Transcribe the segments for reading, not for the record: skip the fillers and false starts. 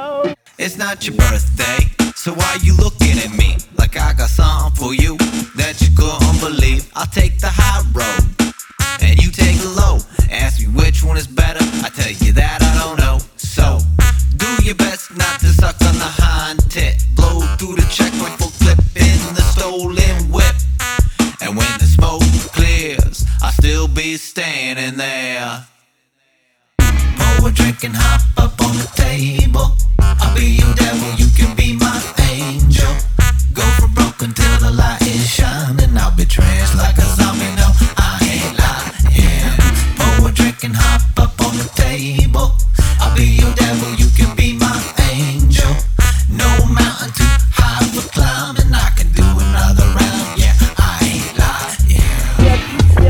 It's not your birthday, so why you looking at me like I got something for you that you couldn't believe? I'll take the high road, and you take the low. Ask me which one is better, I tell you that I don't know. So, do your best not to suck on the hind tit. Blow through the checkpoint for flipping the stolen whip. And when the smoke clears, I'll still be standing there. Pour a drink and hop up on the table. I'll be your devil, you can be my angel. Go for broke until the light is shining. I'll be tranced like a zombie, no, I ain't lying. Pour a drink and hop up on the table. I'll be your devil, you can be my angel. No mountain too high for climbing. I can do another round, yeah, I ain't lying.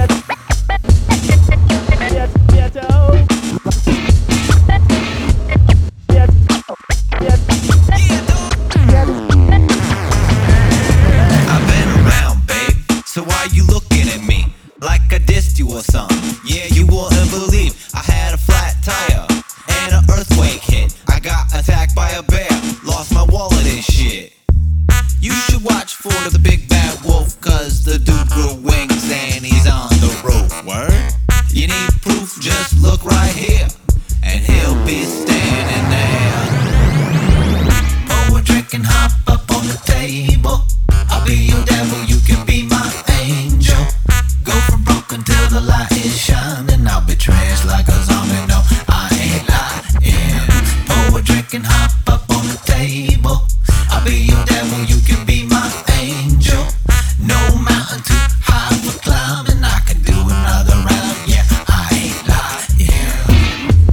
I've been around, babe, so why you looking at me like I dissed you or something? Yeah, you wouldn't believe I had a flat tire and an earthquake hit. I got attacked by a bear, lost my wallet and shit. You should watch for the big bad wolf, cause the dude grew wings and he's on the roof. Word? You need proof, just look right here, and he'll be standing there. Pour a drink and hop up on the table. I'll be your devil, you can be my angel. Go for broke until the light is shining. I'll be tranced like a zombie, no, I ain't lying. Pour a drink and hop up on the table. I'll be your devil, you can be my angel. No mountain too high for climbing. I can do another round, yeah, I ain't lying.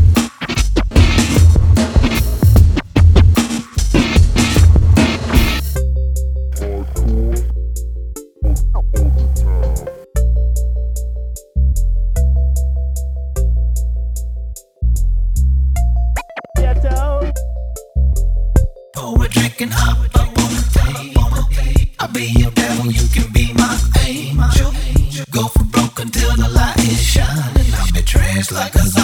Pour a drink and hop up on the table. I'll be your devil, you can be my angel. Go for broke until the light is shining. I'll be tranced like a zombie.